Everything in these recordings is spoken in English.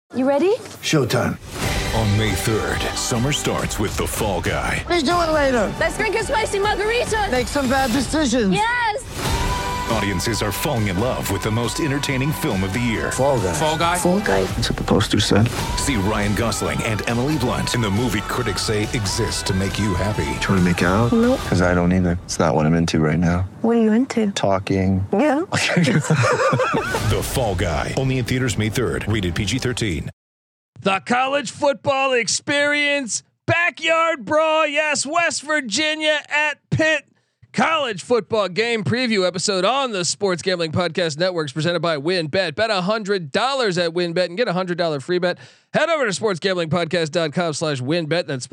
You ready? Showtime. On May 3rd, summer starts with The Fall Guy. Let's do it later. Let's drink a spicy margarita. Make some bad decisions. Yes! Audiences are falling in love with the most entertaining film of the year. Fall guy. Fall Guy. Fall guy. That's what the poster said. See Ryan Gosling and Emily Blunt in the movie critics say exists to make you happy. Trying to make it out? Nope. Because I don't either. It's not what I'm into right now. What are you into? Talking. Yeah. The Fall Guy. Only in theaters May 3rd. Rated PG-13. The college football experience, backyard brawl. Yes, West Virginia at Pitt. College football game preview episode on the Sports Gambling Podcast Networks presented by WynnBET. Bet $100 at WynnBET and get a $100 free bet. Head over to sportsgamblingpodcast.com/WynnBET. That's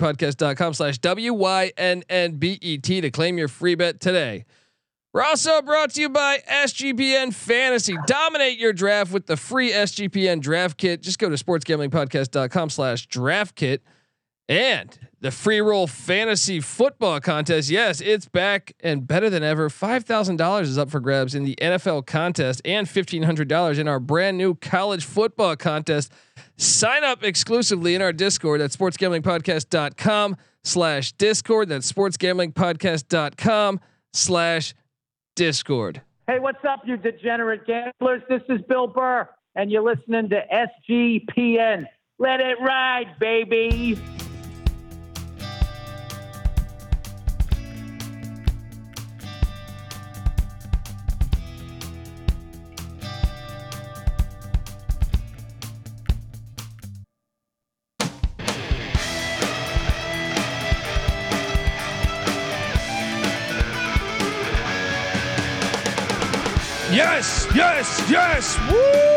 sportsgamblingpodcast.com/WYNNBET to claim your free bet today. We're also brought to you by SGPN Fantasy. Dominate your draft with the free SGPN draft kit. Just go to sportsgamblingpodcast.com/draft kit. And the free roll fantasy football contest. Yes, it's back and better than ever. $5,000 is up for grabs in the NFL contest and $1,500 in our brand new college football contest. Sign up exclusively in our Discord at sportsgamblingpodcast.com/discord. That's sportsgamblingpodcast.com/discord. Hey, what's up, you degenerate gamblers? This is Bill Burr, and you're listening to SGPN. Let it ride, baby. Yes, yes, yes. Woo!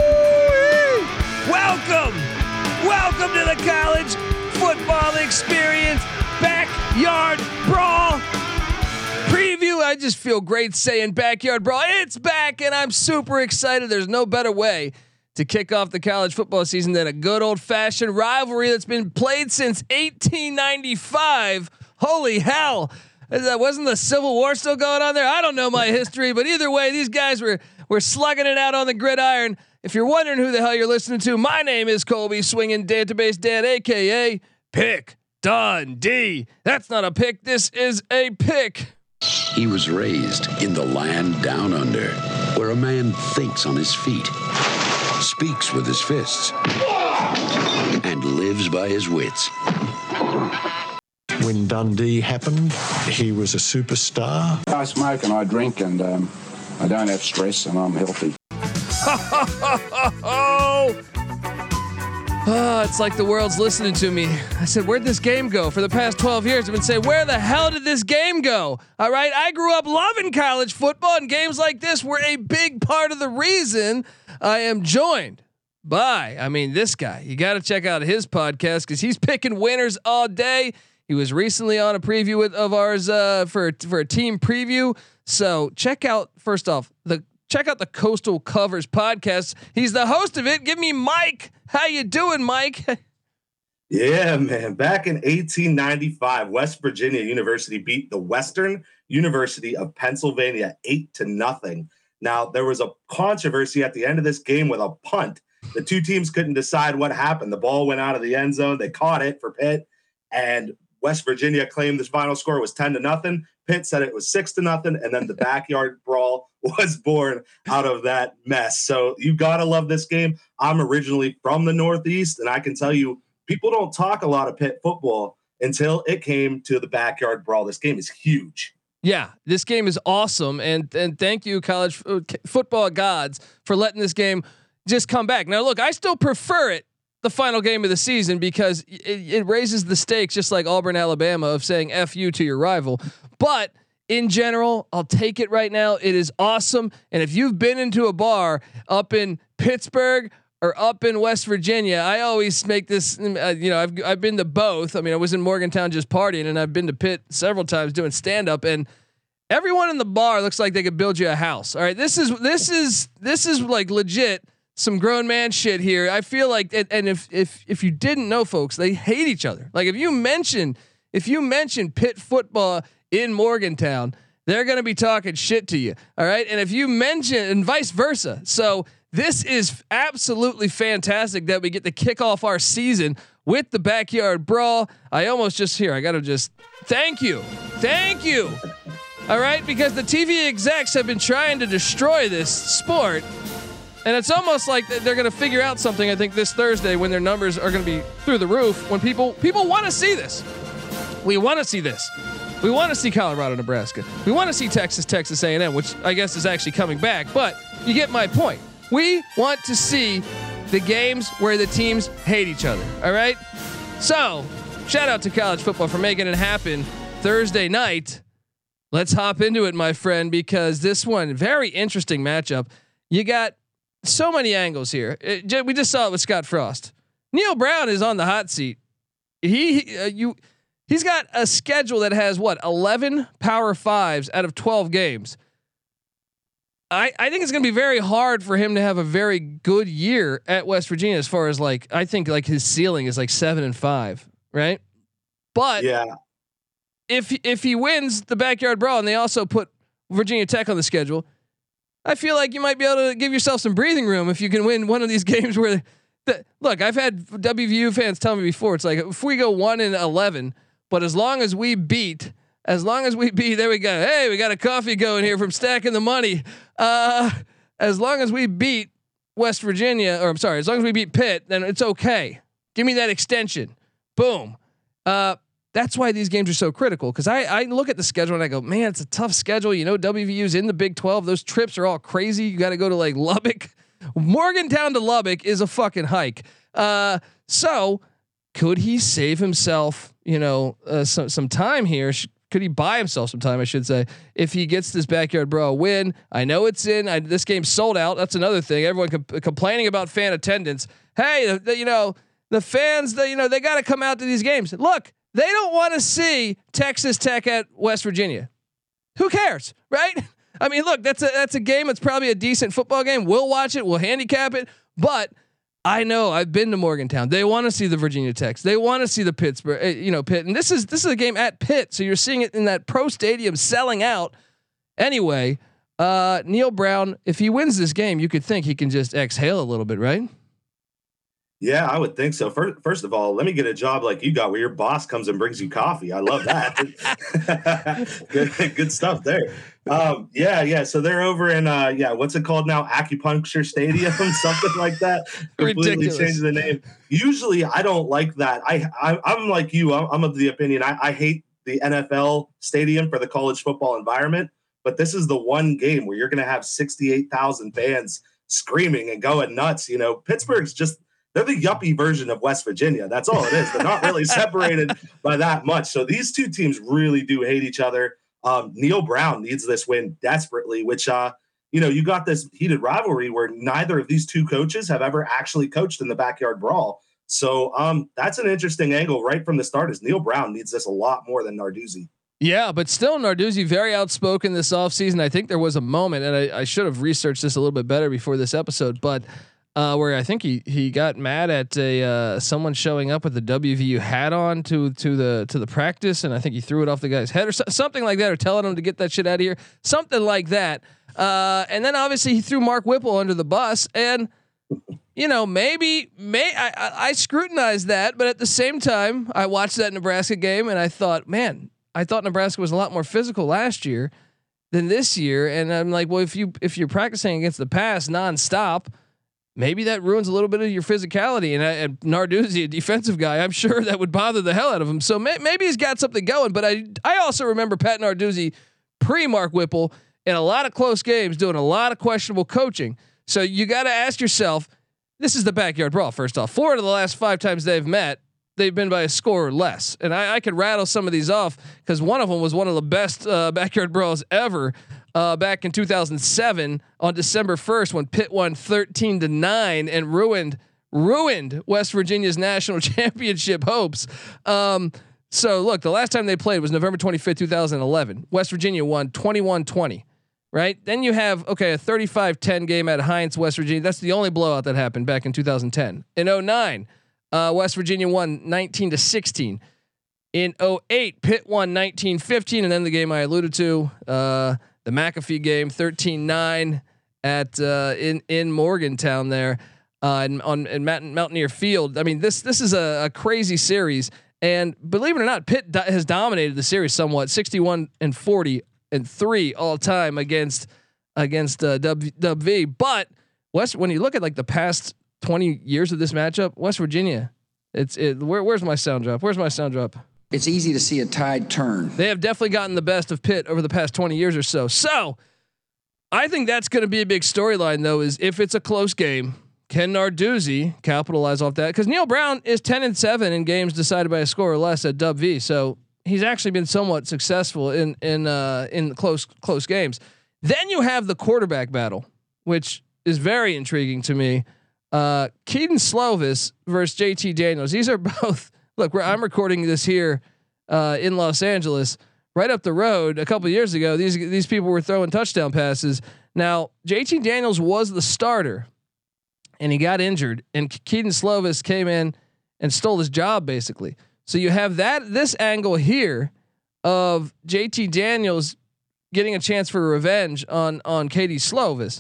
Welcome to the college football experience backyard brawl preview. I just feel great saying backyard brawl. It's back and I'm super excited. There's no better way to kick off the college football season than a good old fashioned rivalry that's been played since 1895. Holy hell. Wasn't the Civil War still going on there? I don't know my history, but either way, these guys were slugging it out on the gridiron. If you're wondering who the hell you're listening to, my name is Colby Swinging Database Dan, aka Pick Dundee. That's not a pick. This is a pick. He was raised in the land down under, where a man thinks on his feet, speaks with his fists, and lives by his wits. When Dundee happened, he was a superstar. I smoke and I drink and I don't have stress and I'm healthy. Oh, it's like the world's listening to me. I said, where'd this game go? For the past 12 years, I've been saying, where the hell did this game go? All right. I grew up loving college football, and games like this were a big part of the reason I am joined by, this guy. You got to check out his podcast because he's picking winners all day. He was recently on a preview of ours for a team preview. So check out the Coastal Covers podcast. He's the host of it. Give me Mike. How you doing, Mike? Yeah, man. Back in 1895, West Virginia University beat the Western University of Pennsylvania 8-0. Now, there was a controversy at the end of this game with a punt. The two teams couldn't decide what happened. The ball went out of the end zone. They caught it for Pitt, and West Virginia claimed this final score was 10-0. Pitt said it was 6-0, and then the backyard brawl was born out of that mess. So you gotta love this game. I'm originally from the Northeast, and I can tell you, people don't talk a lot of Pitt football until it came to the backyard brawl. This game is huge. Yeah, this game is awesome, and thank you, college football gods, for letting this game just come back. Now, look, I still prefer it the final game of the season because it raises the stakes, just like Auburn, Alabama, of saying F you to your rival. But in general, I'll take it right now. It is awesome. And if you've been into a bar up in Pittsburgh or up in West Virginia, I always make this, I've been to both. I was in Morgantown just partying, and I've been to Pitt several times doing stand up, and everyone in the bar looks like they could build you a house. All right. This is like legit some grown man shit here. I feel like, and if you didn't know, folks, they hate each other. Like if you mention Pitt football in Morgantown, they're going to be talking shit to you. All right. And if you mention, and vice versa. So This is absolutely fantastic that we get to kick off our season with the Backyard Brawl. I almost just here. I got to just thank you. All right, because the TV execs have been trying to destroy this sport, and it's almost like they're going to figure out something. I think this Thursday when their numbers are going to be through the roof. When people want to see this, we want to see this. We want to see Colorado, Nebraska. We want to see Texas A&M, which I guess is actually coming back. But you get my point. We want to see the games where the teams hate each other. All right. So shout out to college football for making it happen Thursday night. Let's hop into it, my friend, because this one, very interesting matchup. You got so many angles here. We just saw it with Scott Frost. Neil Brown is on the hot seat. He's got a schedule that has 11 Power 5s out of 12 games. I think it's going to be very hard for him to have a very good year at West Virginia as far as I think his ceiling is 7-5, right? But yeah. If he wins the Backyard Brawl and they also put Virginia Tech on the schedule, I feel like you might be able to give yourself some breathing room if you can win one of these games where look, I've had WVU fans tell me before, it's like if we go 1-11, but as long as we beat, there we go. Hey, we got a coffee going here from Stacking the Money. As long as we beat West Virginia, as long as we beat Pitt, then it's okay. Give me that extension. Boom. That's why these games are so critical. Cause I look at the schedule and I go, man, it's a tough schedule. WVU's in the Big 12. Those trips are all crazy. You got to go to Lubbock. Morgantown to Lubbock is a fucking hike. So could he save himself, some time here? Could he buy himself some time, I should say, if he gets this Backyard Brawl win? I know it's in. This game's sold out. That's another thing. Everyone complaining about fan attendance. Hey, the fans, they got to come out to these games. Look, they don't want to see Texas Tech at West Virginia. Who cares, right? I mean, look, that's a game. It's probably a decent football game. We'll watch it. We'll handicap it. But I know I've been to Morgantown. They want to see the Virginia Techs. They want to see the Pittsburgh, Pitt. And this is a game at Pitt, so you're seeing it in that pro stadium selling out. Anyway, Neil Brown, if he wins this game, you could think he can just exhale a little bit, right? Yeah, I would think so. First of all, let me get a job like you got where your boss comes and brings you coffee. I love that. good stuff there. Yeah. So they're over in what's it called now? Acupuncture Stadium, something like that. Completely changed the name. Usually, I don't like that. I'm like you. I'm of the opinion I hate the NFL stadium for the college football environment. But this is the one game where you're going to have 68,000 fans screaming and going nuts. Pittsburgh's just. They're the yuppie version of West Virginia. That's all it is. They're not really separated by that much. So these two teams really do hate each other. Neil Brown needs this win desperately, which, you got this heated rivalry where neither of these two coaches have ever actually coached in the Backyard Brawl. So that's an interesting angle right from the start is Neil Brown needs this a lot more than Narduzzi. Yeah, but still Narduzzi very outspoken this offseason. I think there was a moment, and I should have researched this a little bit better before this episode, but where I think he got mad at someone showing up with the WVU hat on to the practice, and I think he threw it off the guy's head or something like that, or telling him to get that shit out of here, something like that. And then obviously he threw Mark Whipple under the bus, and I scrutinized that, but at the same time I watched that Nebraska game and I thought, man, I thought Nebraska was a lot more physical last year than this year, and I'm like, well, if you're practicing against the pass nonstop, maybe that ruins a little bit of your physicality. And Narduzzi, a defensive guy, I'm sure that would bother the hell out of him. So maybe he's got something going. But I also remember Pat Narduzzi pre-Mark Whipple in a lot of close games doing a lot of questionable coaching. So you got to ask yourself, this is the Backyard Brawl. First off, 4 of the last 5 times they've met, they've been by a score or less. And I could rattle some of these off because one of them was one of the best Backyard Brawls ever. Back in 2007 on December 1st when Pitt won 13-9 and ruined West Virginia's national championship hopes. So look, the last time they played was November 25th, 2011. West Virginia won 21-20, right? Then you have, a 35-10 game at Heinz, West Virginia. That's the only blowout that happened back in 2010. In 2009, West Virginia won 19-16. In 2008, Pitt won 19-15. And then the game I alluded to, the McAfee game, 13-9 at in Morgantown there on Mountaineer Field. I mean, this is a crazy series, and believe it or not, Pitt has dominated the series somewhat, 61-40-3 all time against WV. But when you look at like the past 20 years of this matchup, West Virginia, where's my sound drop? Where's my sound drop? It's easy to see a tide turn. They have definitely gotten the best of Pitt over the past 20 years or so. So I think that's going to be a big storyline, though, is if it's a close game, can Narduzzi capitalize off that? Because Neil Brown is 10-7 in games decided by a score or less at WV, so he's actually been somewhat successful in close games. Then you have the quarterback battle, which is very intriguing to me. Keaton Slovis versus JT Daniels. These are both. Look, I'm recording this here in Los Angeles. Right up the road a couple of years ago, these people were throwing touchdown passes. Now, JT Daniels was the starter, and he got injured, and Keaton Slovis came in and stole his job basically. So you have this angle here of JT Daniels getting a chance for revenge on Keaton Slovis.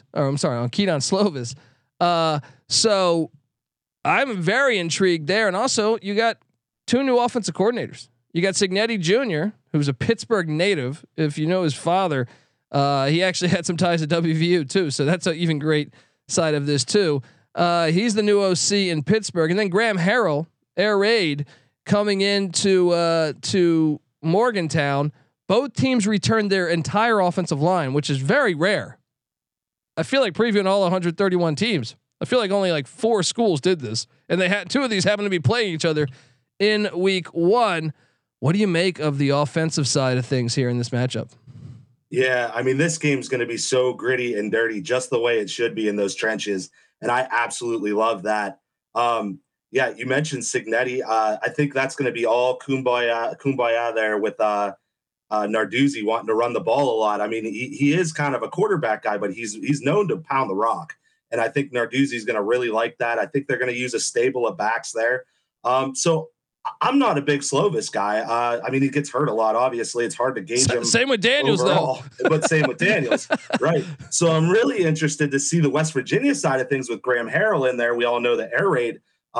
So I'm very intrigued there, and also you got 2 new offensive coordinators. You got Cignetti Jr., who's a Pittsburgh native. If you know his father, he actually had some ties to WVU too. So that's an even great side of this too. He's the new OC in Pittsburgh, and then Graham Harrell, Air Raid, coming into to Morgantown. Both teams returned their entire offensive line, which is very rare. I feel like previewing all 131 teams. I feel like only like 4 schools did this, and they had 2 of these happen to be playing each other in week 1. What do you make of the offensive side of things here in this matchup? Yeah, I mean, this game's going to be so gritty and dirty, just the way it should be in those trenches, and I absolutely love that. Yeah, you mentioned Cignetti. I think that's going to be all kumbaya there with Narduzzi wanting to run the ball a lot. I mean, he is kind of a quarterback guy, but he's known to pound the rock, and I think Narduzzi's going to really like that. I think they're going to use a stable of backs there. So I'm not a big Slovis guy. I mean, he gets hurt a lot. Obviously, it's hard to gauge him. Same with Daniels, overall, but same with Daniels, right? So I'm really interested to see the West Virginia side of things with Graham Harrell in there. We all know the air raid.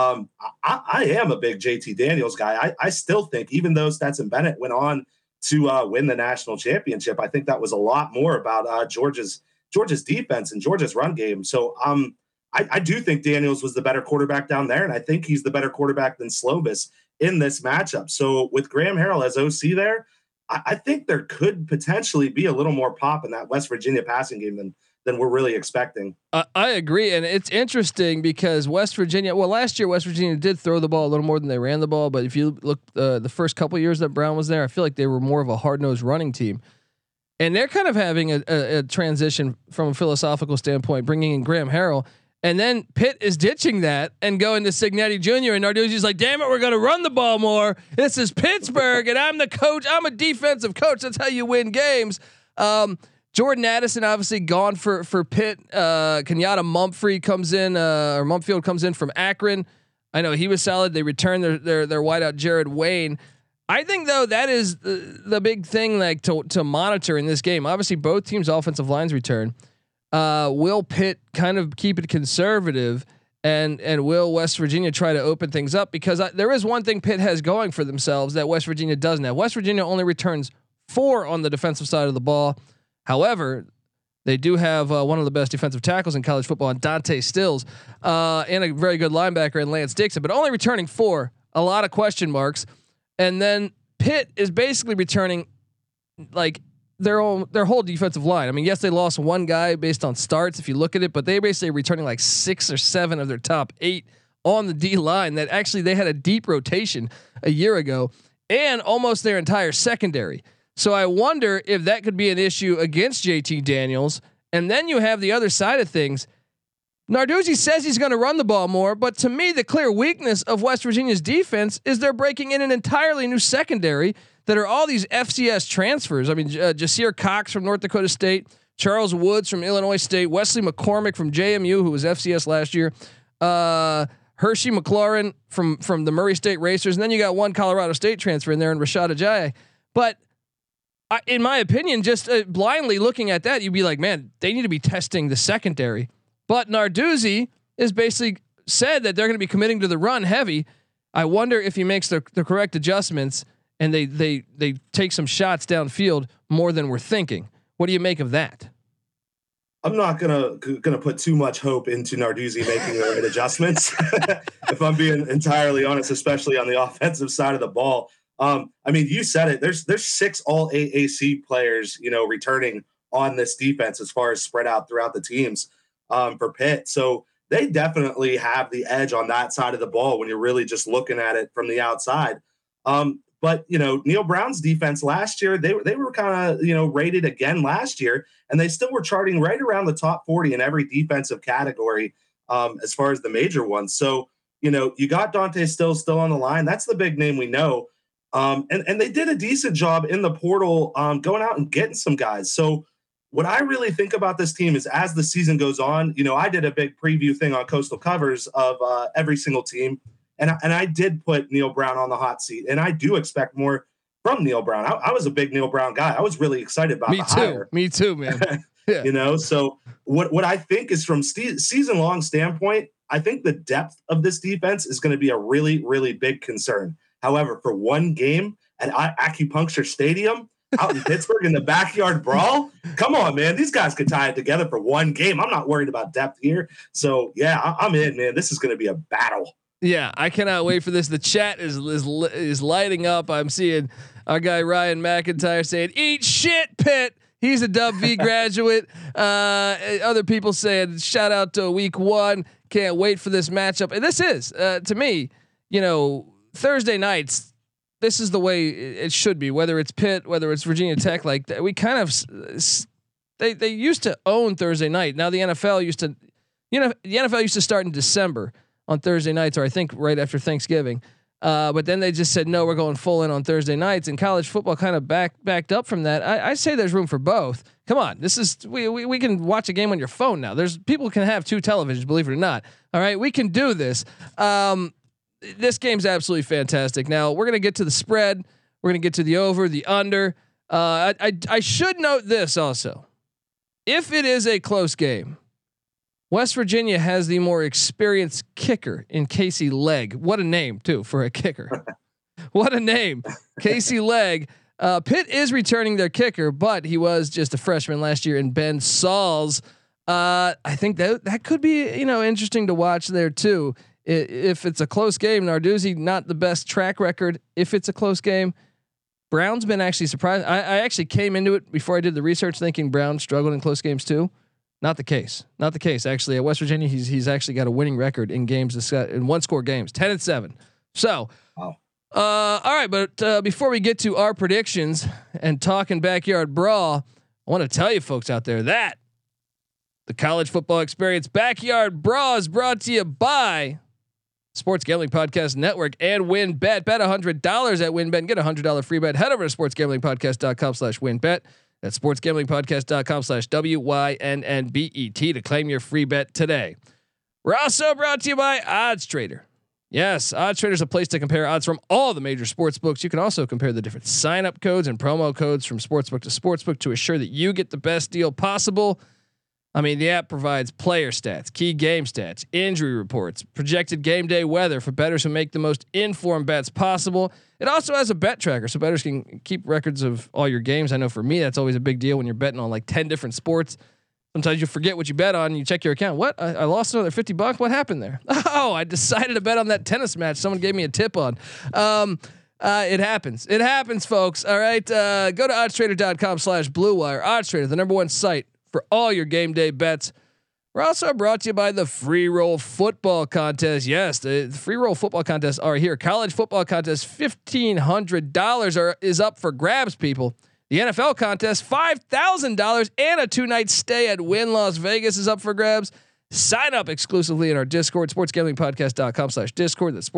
I am a big JT Daniels guy. I still think, even though Stetson Bennett went on to win the national championship, I think that was a lot more about Georgia's defense and Georgia's run game. So I do think Daniels was the better quarterback down there, and I think he's the better quarterback than Slovis in this matchup. So with Graham Harrell as OC there, I think there could potentially be a little more pop in that West Virginia passing game than we're really expecting. I agree, and it's interesting because West Virginia. Well, last year West Virginia did throw the ball a little more than they ran the ball, but if you look the first couple of years that Brown was there, I feel like they were more of a hard-nosed running team, and they're kind of having a transition from a philosophical standpoint, bringing in Graham Harrell. And then Pitt is ditching that and going to Cignetti Jr. and Narduzzi's like, damn it, we're going to run the ball more. This is Pittsburgh, and I'm the coach. I'm a defensive coach. That's how you win games. Jordan Addison obviously gone for Pitt. Kenyatta Mumphrey comes in, or Mumpfield comes in from Akron. I know he was solid. They returned their wideout Jared Wayne. I think though that is the big thing like to monitor in this game. Obviously, both teams' offensive lines return. Will Pitt kind of keep it conservative, and will West Virginia try to open things up? Because there is one thing Pitt has going for themselves that West Virginia doesn't have. West Virginia only returns 4 on the defensive side of the ball. However, they do have one of the best defensive tackles in college football, and Dante Stills, and a very good linebacker in Lance Dixon, but only returning 4. A lot of question marks, and then Pitt is basically returning like their whole defensive line. I mean, yes, they lost 1 guy based on starts if you look at it, but they basically returning like 6 or 7 of their top 8 on the D line. That actually they had a deep rotation a year ago, and almost their entire secondary. So I wonder if that could be an issue against JT Daniels. And then you have the other side of things. Narduzzi says he's going to run the ball more, but to me, the clear weakness of West Virginia's defense is they're breaking in an entirely new secondary that are all these FCS transfers. I mean, Jasir Cox from North Dakota State, Charles Woods from Illinois State, Wesley McCormick from JMU, who was FCS last year, Hershey McLaurin from the Murray State Racers, and then you got one Colorado State transfer in there in Rashad Ajayi. But in my opinion, just blindly looking at that, you'd be like, man, they need to be testing the secondary. But Narduzzi is basically said that they're going to be committing to the run heavy. I wonder if he makes the correct adjustments and they take some shots downfield more than we're thinking. What do you make of that? I'm not gonna put too much hope into Narduzzi making the right adjustments, if I'm being entirely honest, especially on the offensive side of the ball. I mean, you said it. There's 6 all AAC players, returning on this defense as far as spread out throughout the teams for Pitt. So they definitely have the edge on that side of the ball when you're really just looking at it from the outside. But Neil Brown's defense last year, they were kind of rated again last year, and they still were charting right around the top 40 in every defensive category as far as the major ones. So you got Dante still on the line. That's the big name we know. And they did a decent job in the portal going out and getting some guys. So what I really think about this team is as the season goes on, I did a big preview thing on Coastal Covers of every single team. And I did put Neil Brown on the hot seat, and I do expect more from Neil Brown. I was a big Neil Brown guy. I was really excited about hire. Me too, man. Yeah. So what I think is from season long standpoint, I think the depth of this defense is going to be a really, really big concern. However, for one game at Acupuncture Stadium out in Pittsburgh in the backyard brawl, come on, man. These guys could tie it together for one game. I'm not worried about depth here. So, yeah, I'm in, man. This is going to be a battle. Yeah, I cannot wait for this. The chat is lighting up. I'm seeing our guy Ryan McIntyre saying, "Eat shit, Pitt." He's a Dub V graduate. Other people saying, "Shout out to week 1. Can't wait for this matchup." And this is to me, Thursday nights. This is the way it should be. Whether it's Pitt, whether it's Virginia Tech, like we kind of they used to own Thursday night. Now the NFL used to, the NFL used to start in December on Thursday nights, or I think right after Thanksgiving. But then they just said, no, we're going full in on Thursday nights, and college football kind of backed up from that. I say there's room for both. Come on. This is, we can watch a game on your phone now. People can have 2 televisions, believe it or not. All right. We can do this. This game's absolutely fantastic. Now we're going to get to the spread. We're going to get to the over, the under. I should note this also. If it is a close game, West Virginia has the more experienced kicker in Casey Legg. What a name too for a kicker. What a name. Casey Legg. Pitt is returning their kicker, but he was just a freshman last year in Ben Sauls. I think that could be, interesting to watch there too. If it's a close game, Narduzzi, not the best track record. If it's a close game, Brown's been actually surprised. I actually came into it before I did the research thinking Brown struggled in close games too. Not the case. Not the case. Actually, at West Virginia, he's actually got a winning record in games in 1-score games, 10-7. So, wow. All right. But before we get to our predictions and talking backyard brawl, I want to tell you folks out there that the College Football Experience Backyard Brawl is brought to you by Sports Gambling Podcast Network and WynnBET. Bet $100 at WynnBET and get a $100 free bet. Head over to sportsgamblingpodcast.com/WynnBET. That's sportsgamblingpodcast.com/WYNNBET to claim your free bet today. We're also brought to you by Odds Trader. Yes, Odds Trader is a place to compare odds from all the major sports books. You can also compare the different sign-up codes and promo codes from sportsbook to sportsbook to assure that you get the best deal possible. I mean, the app provides player stats, key game stats, injury reports, projected game day weather for bettors who make the most informed bets possible. It also has a bet tracker, so bettors can keep records of all your games. I know for me, that's always a big deal when you're betting on like 10 different sports. Sometimes you forget what you bet on and you check your account. What? I lost another $50. What happened there? Oh, I decided to bet on that tennis match someone gave me a tip on. It happens. It happens, folks. All right. Go to oddstrader.com/Blue Wire. OddsTrader, the #1 site for all your game day bets. We're also brought to you by the Free Roll Football Contest. Yes, the Free Roll Football Contests are here. College Football Contest, $1,500 is up for grabs, people. The NFL contest, $5,000 and a 2-night stay at Wynn Las Vegas is up for grabs. Sign up exclusively in our Discord, sportsgamblingpodcast.com/Discord. That's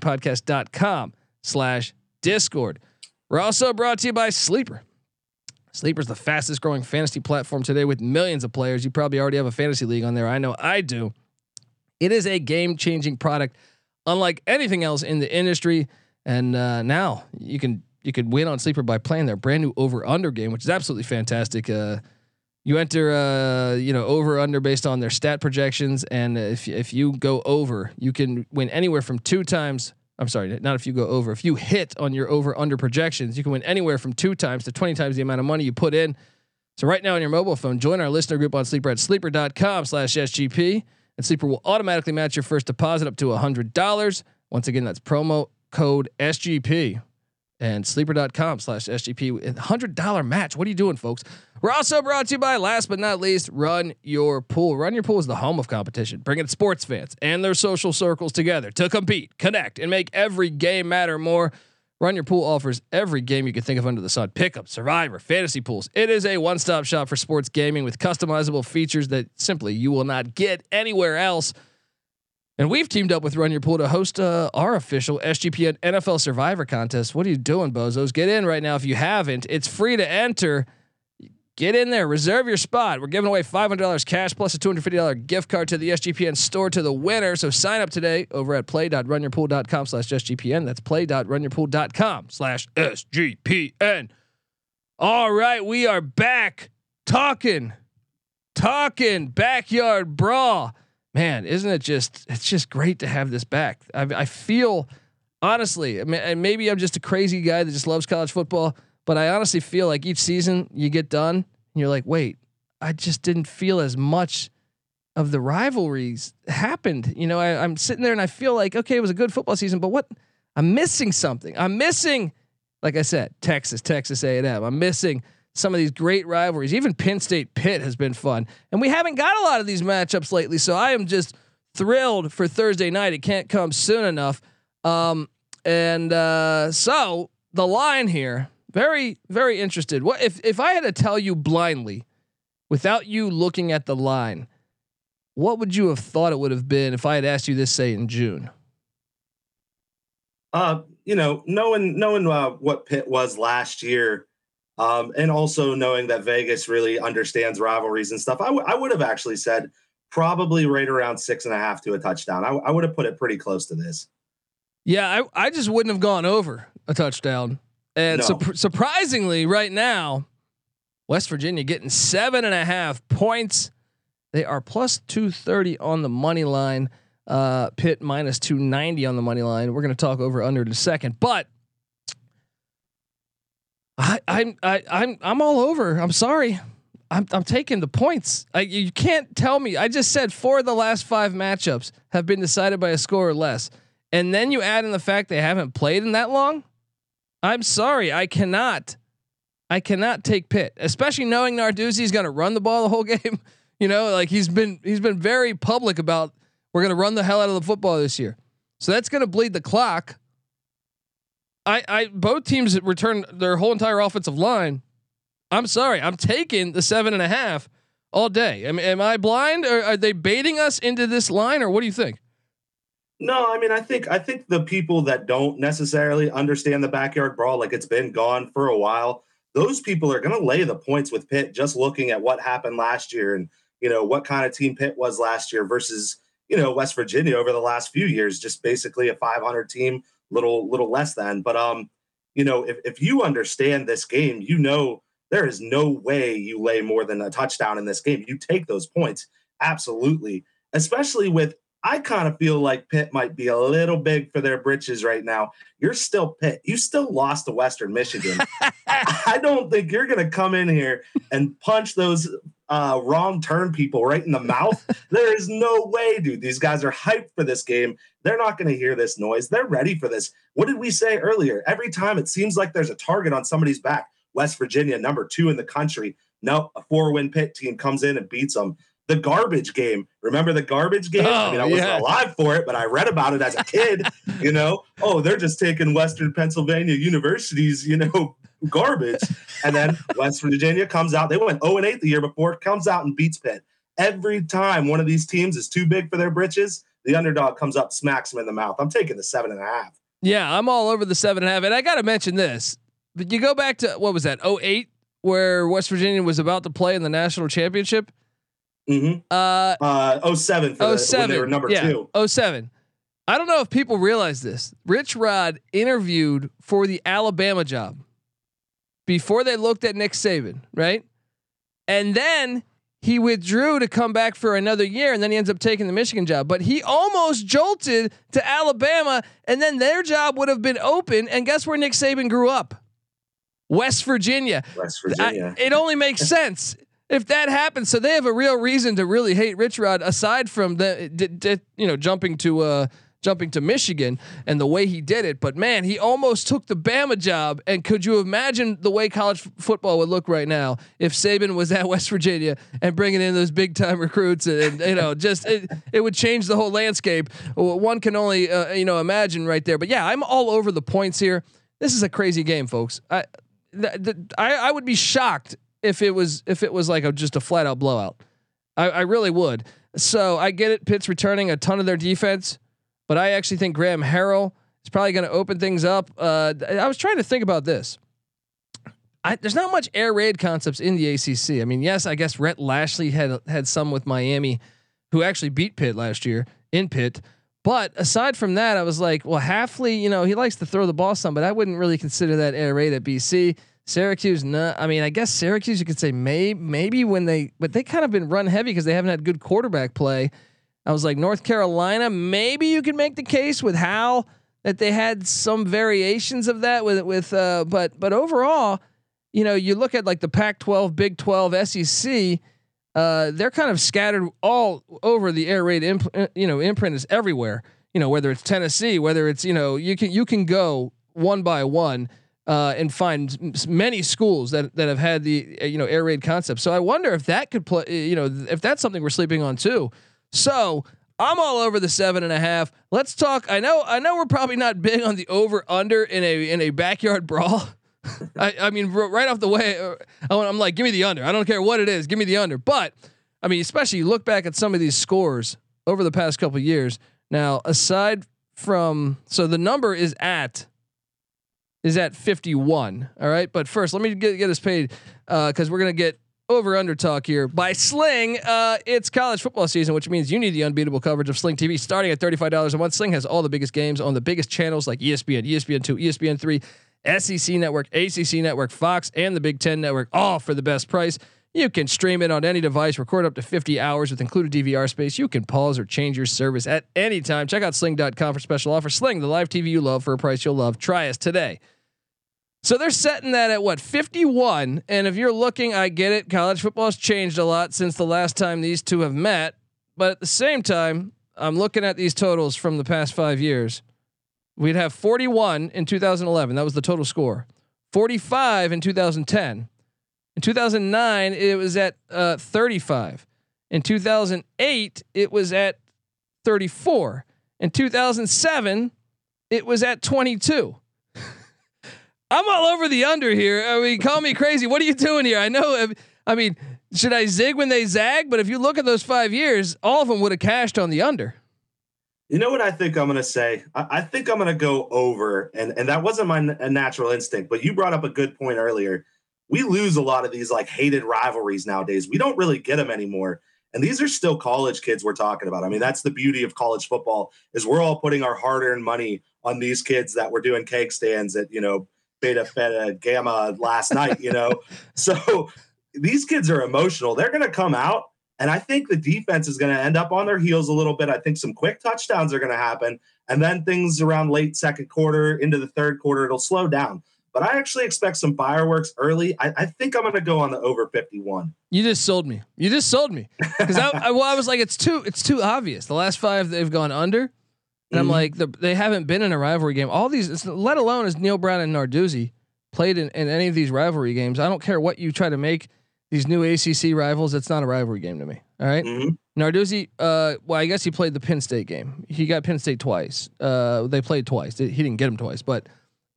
sportsgamblingpodcast.com/Discord. We're also brought to you by Sleeper. Sleeper's the fastest growing fantasy platform today with millions of players. You probably already have a fantasy league on there. I know I do. It is a game-changing product, unlike anything else in the industry. And now you can You could win on Sleeper by playing their brand new over under game, which is absolutely fantastic. You enter over under based on their stat projections, and if you go over, you can win anywhere from 2 times. I'm sorry, not if you go over. If you hit on your over under projections, you can win anywhere from 2 times to 20 times the amount of money you put in. So right now on your mobile phone, join our listener group on Sleeper at sleeper.com/SGP, and Sleeper will automatically match your first deposit up to $100. Once again, that's promo code SGP and sleeper.com/SGP. $100 match. What are you doing, folks? We're also brought to you by, last but not least, Run Your Pool. Run Your Pool is the home of competition, bringing sports fans and their social circles together to compete, connect, and make every game matter more. Run Your Pool offers every game you can think of under the sun: pickup, survivor, fantasy pools. It is a one-stop shop for sports gaming with customizable features that simply you will not get anywhere else. And we've teamed up with Run Your Pool to host our official SGPN NFL Survivor contest. What are you doing, bozos? Get in right now if you haven't. It's free to enter. Get in there, reserve your spot. We're giving away $500 cash plus a $250 gift card to the SGPN store to the winner. So sign up today over at play.runyourpool.com/SGPN. That's play.runyourpool.com/SGPN. All right, we are back talking backyard brawl. Man, isn't it it's just great to have this back. I feel, honestly, I mean, and maybe I'm just a crazy guy that just loves college football, but I honestly feel like each season you get done and you're like, wait, I just didn't feel as much of the rivalries happened. You know, I'm sitting there and I feel like, okay, it was a good football season, but what? I'm missing something. I'm missing, like I said, Texas A&M. I'm missing some of these great rivalries. Even Penn State Pitt has been fun, and we haven't got a lot of these matchups lately. So I am just thrilled for Thursday night. It can't come soon enough. So the line here, very, very interested. What if I had to tell you blindly, without you looking at the line, what would you have thought it would have been if I had asked you this, say, in June? Knowing what Pitt was last year, and also knowing that Vegas really understands rivalries and stuff, I would have actually said probably right around 6.5 to a touchdown. I would have put it pretty close to this. Yeah, I just wouldn't have gone over a touchdown. And No. Surprisingly, right now, West Virginia getting 7.5 points. They are plus 230 on the money line. Pitt minus 290 on the money line. We're going to talk over under in a second, but I'm all over. I'm sorry. I'm taking the points. You can't tell me. I just said 4 of the last 5 matchups have been decided by a score or less, and then you add in the fact they haven't played in that long. I'm sorry. I cannot take Pitt, especially knowing Narduzzi is going to run the ball the whole game. You know, like he's been very public about we're going to run the hell out of the football this year. So that's going to bleed the clock. Both teams return their whole entire offensive line. I'm sorry. I'm taking the 7.5 all day. Am I blind, or are they baiting us into this line, or what do you think? No, I mean, I think the people that don't necessarily understand the backyard brawl, like it's been gone for a while, those people are going to lay the points with Pitt just looking at what happened last year and, what kind of team Pitt was last year versus, West Virginia over the last few years, just basically a 500 team, little less than. But, if you understand this game, there is no way you lay more than a touchdown in this game. You take those points. Absolutely. Especially with, I kind of feel like Pitt might be a little big for their britches right now. You're still Pitt. You still lost to Western Michigan. I don't think you're going to come in here and punch those wrong turn people right in the mouth. There is no way, dude. These guys are hyped for this game. They're not going to hear this noise. They're ready for this. What did we say earlier? Every time it seems like there's a target on somebody's back. West Virginia, number 2 in the country. No, a 4-win Pitt team comes in and beats them. The garbage game. Remember the garbage game? I wasn't alive for it, but I read about it as a kid. They're just taking Western Pennsylvania University's, garbage. And then West Virginia comes out. They went 0-8 the year before. Comes out and beats Pitt. Every time one of these teams is too big for their britches, the underdog comes up, smacks them in the mouth. I'm taking the 7.5. Yeah, I'm all over the 7.5. And I got to mention this. But you go back to, what was that, 0-8, where West Virginia was about to play in the national championship? 07 when they were number 2. 07. I don't know if people realize this. Rich Rod interviewed for the Alabama job before they looked at Nick Saban, right? And then he withdrew to come back for another year, and then he ends up taking the Michigan job. But he almost jolted to Alabama, and then their job would have been open. And guess where Nick Saban grew up? West Virginia. West Virginia. It only makes sense if that happens. So they have a real reason to really hate Rich Rod, aside from jumping to Michigan and the way he did it. But man, he almost took the Bama job. And could you imagine the way college football would look right now if Saban was at West Virginia and bringing in those big time recruits? And it would change the whole landscape. One can only imagine right there. But yeah, I'm all over the points here. This is a crazy game, folks. I would be shocked if it was like just a flat out blowout. I really would. So I get it. Pitt's returning a ton of their defense, but I actually think Graham Harrell is probably going to open things up. I was trying to think about this. There's not much air raid concepts in the ACC. I mean, yes, I guess Rhett Lashley had some with Miami, who actually beat Pitt last year in Pitt. But aside from that, I was like, well, Hafley, he likes to throw the ball some, but I wouldn't really consider that air raid at BC. Syracuse, no. I mean, I guess Syracuse, you could say maybe but they kind of been run heavy because they haven't had good quarterback play. I was like, North Carolina, maybe you could make the case with Hal that they had some variations of that but overall, you look at like the Pac-12, Big 12, SEC, they're kind of scattered all over the air raid imprint is everywhere, whether it's Tennessee, whether it's, you can go one by one, and find many schools that have had the, air raid concept. So I wonder if that could play, if that's something we're sleeping on too. So I'm all over the 7.5. Let's talk. I know we're probably not big on the over under in a backyard brawl. I mean, right off the way, I'm like, give me the under. I don't care what it is. Give me the under. But I mean, especially you look back at some of these scores over the past couple of years. Now, aside from, so the number is at 51. All right. But first, let me get us paid because we're going to get over under talk here by Sling. It's college football season, which means you need the unbeatable coverage of Sling TV starting at $35 a month. Sling has all the biggest games on the biggest channels like ESPN, ESPN2, ESPN3, SEC Network, ACC Network, Fox, and the Big Ten Network, all for the best price. You can stream it on any device, record up to 50 hours with included DVR space. You can pause or change your service at any time. Check out sling.com for special offers. Sling, the live TV you love for a price you'll love. Try us today. So they're setting that at 51. And if you're looking, I get it. College football has changed a lot since the last time these two have met. But at the same time, I'm looking at these totals from the past 5 years. We'd have 41 in 2011. That was the total score. 45 in 2010. In 2009, it was at 35. In 2008, it was at 34. In 2007, it was at 22. I'm all over the under here. I mean, call me crazy. What are you doing here? I know. I mean, should I zig when they zag? But if you look at those 5 years, all of them would have cashed on the under. You know what I think I'm going to say? I think I'm going to go over, and that wasn't my natural instinct, but you brought up a good point earlier. We lose a lot of these like hated rivalries nowadays. We don't really get them anymore. And these are still college kids we're talking about. I mean, that's the beauty of college football is we're all putting our hard-earned money on these kids that were doing cake stands at, Beta, Feta, Gamma last night, So these kids are emotional. They're going to come out. And I think the defense is going to end up on their heels a little bit. I think some quick touchdowns are going to happen. And then things around late second quarter into the third quarter, it'll slow down. But I actually expect some fireworks early. I think I'm going to go on the over 51. You just sold me. Because I was like, it's too obvious. The last 5 they've gone under. And I'm like, they haven't been in a rivalry game. All these, let alone as Neil Brown and Narduzzi played in any of these rivalry games. I don't care what you try to make these new ACC rivals. It's not a rivalry game to me. All right. Narduzzi, well, I guess he played the Penn State game. He got Penn State twice. They played twice. He didn't get him twice, but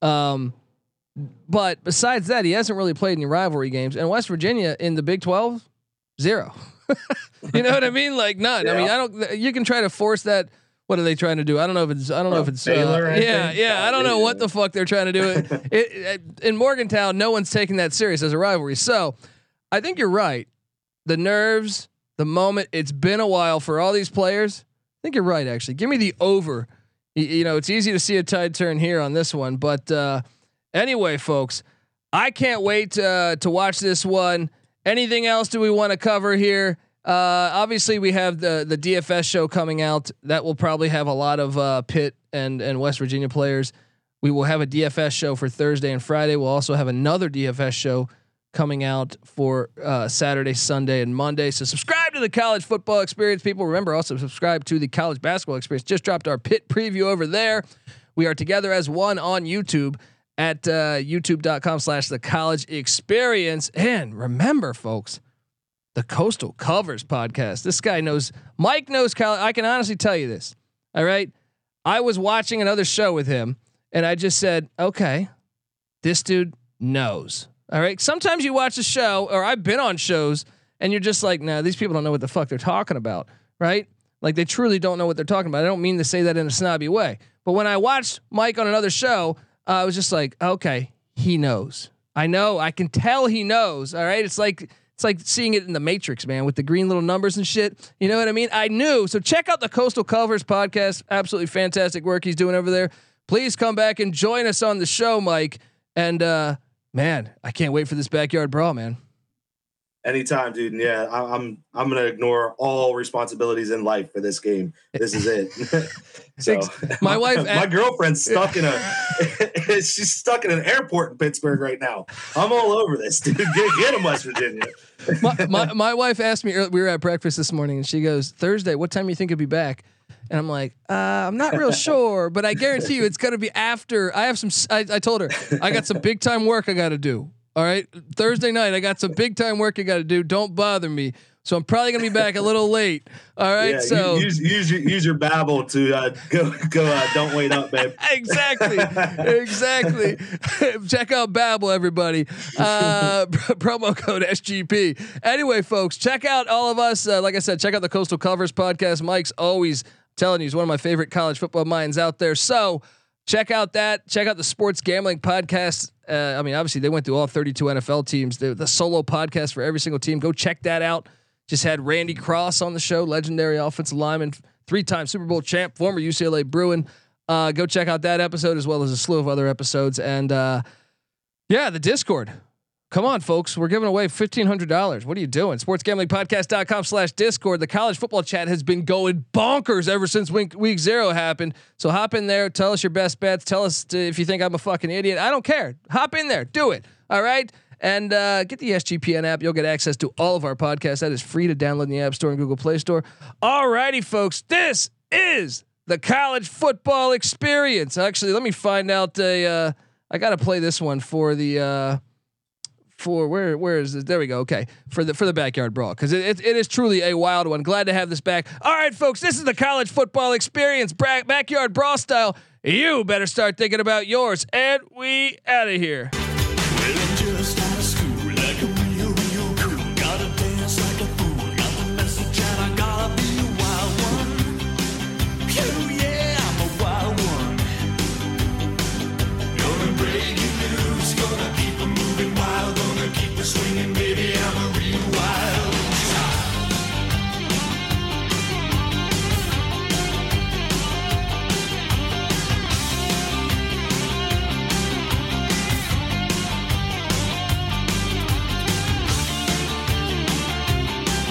besides that, he hasn't really played any rivalry games. And West Virginia in the Big 12, 0. You know what I mean? Like none. Yeah. I mean, you can try to force that. What are they trying to do? I don't know if it's Baylor, yeah. I don't know what the fuck they're trying to do. In Morgantown, no one's taking that serious as a rivalry. So I think you're right. The nerves, the moment, it's been a while for all these players. I think you're right, actually. Give me the over It's easy to see a tide turn here on this one. But anyway, folks, I can't wait to watch this one. Anything else do we want to cover here? Obviously, we have the DFS show coming out. That will probably have a lot of Pitt and West Virginia players. We will have a DFS show for Thursday and Friday. We'll also have another DFS show coming out for Saturday, Sunday, and Monday. So subscribe to the College Football Experience, people. Remember, also subscribe to the College Basketball Experience. Just dropped our Pitt preview over there. We are together as one on YouTube at youtube.com/the College Experience. And remember, folks, the Coastal Covers podcast. This guy knows, Mike knows college. I can honestly tell you this. All right. I was watching another show with him and I just said, okay, this dude knows. All right. Sometimes you watch a show, or I've been on shows, and you're just like, nah, these people don't know what the fuck they're talking about. Right. Like they truly don't know what they're talking about. I don't mean to say that in a snobby way, but when I watched Mike on another show, I was just like, okay, he knows. I know. I can tell he knows. All right. It's like seeing it in the Matrix, man, with the green little numbers and shit. You know what I mean? I knew. So check out the Coastal Covers podcast. Absolutely fantastic work he's doing over there. Please come back and join us on the show, Mike. And man, I can't wait for this backyard brawl, man. Anytime, dude. And yeah, I'm gonna ignore all responsibilities in life for this game. This is it. So my wife, my girlfriend's stuck in she's stuck in an airport in Pittsburgh right now. I'm all over this, dude. Get him, West Virginia. my wife asked me earlier, we were at breakfast this morning, and she goes, Thursday, what time do you think you'll be back? And I'm like, I'm not real sure, but I guarantee you it's going to be after. I have I told her I got some big time work I got to do. All right. Thursday night, I got some big time work I got to do. Don't bother me. So I'm probably going to be back a little late. All right. Yeah, so use your Babbel to go. Don't wait up, babe. Exactly. Check out Babbel, everybody. Promo code SGP. Anyway, folks, check out all of us. Like I said, check out the Coastal Covers podcast. Mike's always telling you he's one of my favorite college football minds out there. So check out that. Check out the Sports Gambling Podcast. I mean, obviously they went through all 32 NFL teams. The solo podcast for every single team. Go check that out. Just had Randy Cross on the show, legendary offensive lineman, 3-time Super Bowl champ, former UCLA Bruin. Go check out that episode as well as a slew of other episodes. And yeah, the Discord. Come on, folks. We're giving away $1,500. What are you doing? sportsgamblingpodcast.com/Discord. The college football chat has been going bonkers ever since week 0 happened. So hop in there. Tell us your best bets. Tell us if you think I'm a fucking idiot. I don't care. Hop in there. Do it. All right. And get the SGPN app. You'll get access to all of our podcasts. That is free to download in the App Store and Google Play Store. All righty, folks. This is the College Football Experience. Actually, let me find out. I got to play this one for the. Where is this? There we go. Okay, for the backyard brawl, because it is truly a wild one. Glad to have this back. All right, folks. This is the College Football Experience, backyard brawl style. You better start thinking about yours, and we out of here. Well, just